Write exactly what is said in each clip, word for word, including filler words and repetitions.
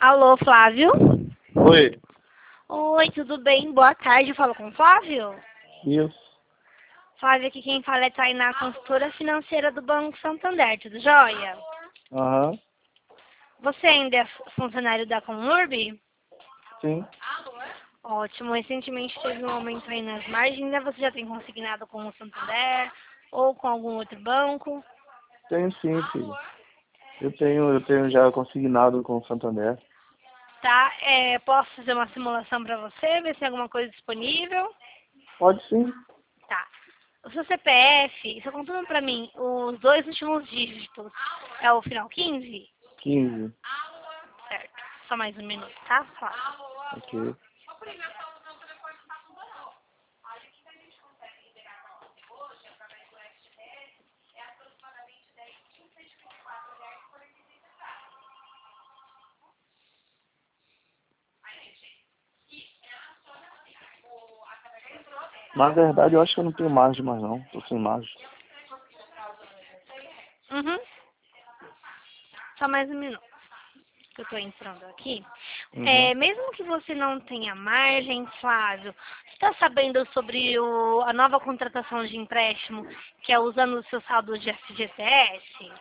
Alô, Flávio? Oi. Oi, tudo bem? Boa tarde, eu falo com o Flávio? Isso. Flávio, aqui quem fala é Tainá, consultora financeira do Banco Santander, tudo jóia? Aham. Você ainda é funcionário da Conurb? Sim. Ótimo, recentemente teve um aumento aí nas margens, né? Você já tem consignado com o Santander ou com algum outro banco? Tenho sim, filho. Eu tenho, eu tenho já consignado com o Santander. Tá, é, posso fazer uma simulação para você, ver se tem alguma coisa disponível? Pode sim. Tá. O seu C P F, só contando pra mim, os dois últimos dígitos é o final quinze? quinze. Certo. Só mais um minuto, tá? Claro. Ok. Na verdade, eu acho que eu não tenho margem mais não. Tô sem margem. Uhum. Só mais um minuto. Que eu tô entrando aqui. Uhum. É, mesmo que você não tenha margem, Flávio, você está sabendo sobre o, a nova contratação de empréstimo, que é usando o seu saldo de F G T S?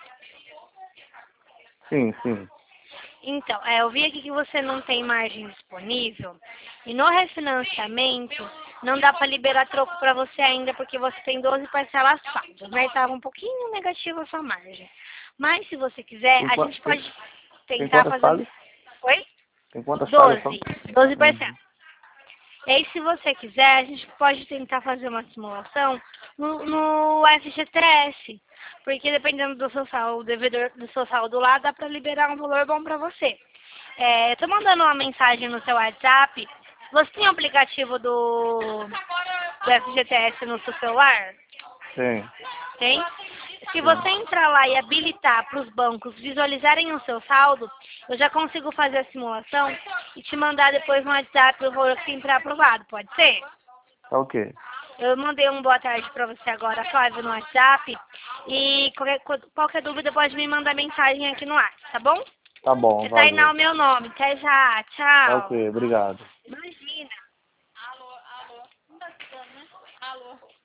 Sim, sim. Então, é, eu vi aqui que você não tem margem disponível e no refinanciamento não dá para liberar troco para você ainda porque você tem doze parcelas saldas, né? Estava um pouquinho negativa a sua margem. Mas se você quiser, Tem, a qua- gente tem, pode tem tentar quantas fazer um... falhas? Oi? Tem quantas falhas são? doze. doze Uhum. parcelas. E aí, se você quiser, a gente pode tentar fazer uma simulação no, no F G T S. Porque dependendo do seu saldo, devedor, do seu saldo lá, dá para liberar um valor bom para você. É, tô mandando uma mensagem no seu WhatsApp. Você tem o aplicativo do, do F G T S no seu celular? Tem. Tem? Se Sim. você entrar lá e habilitar para os bancos visualizarem o seu saldo, eu já consigo fazer a simulação e te mandar depois no WhatsApp o valor que tem para aprovado, pode ser? Tá ok. Eu mandei um boa tarde para você agora, Flávio, no WhatsApp. E qualquer, qualquer dúvida pode me mandar mensagem aqui no WhatsApp, tá bom? Tá bom, É Tainá valeu. o meu nome. Até já. Tá Tchau. ok, obrigado. Imagina. Alô, alô. Não tá escutando, né? Alô.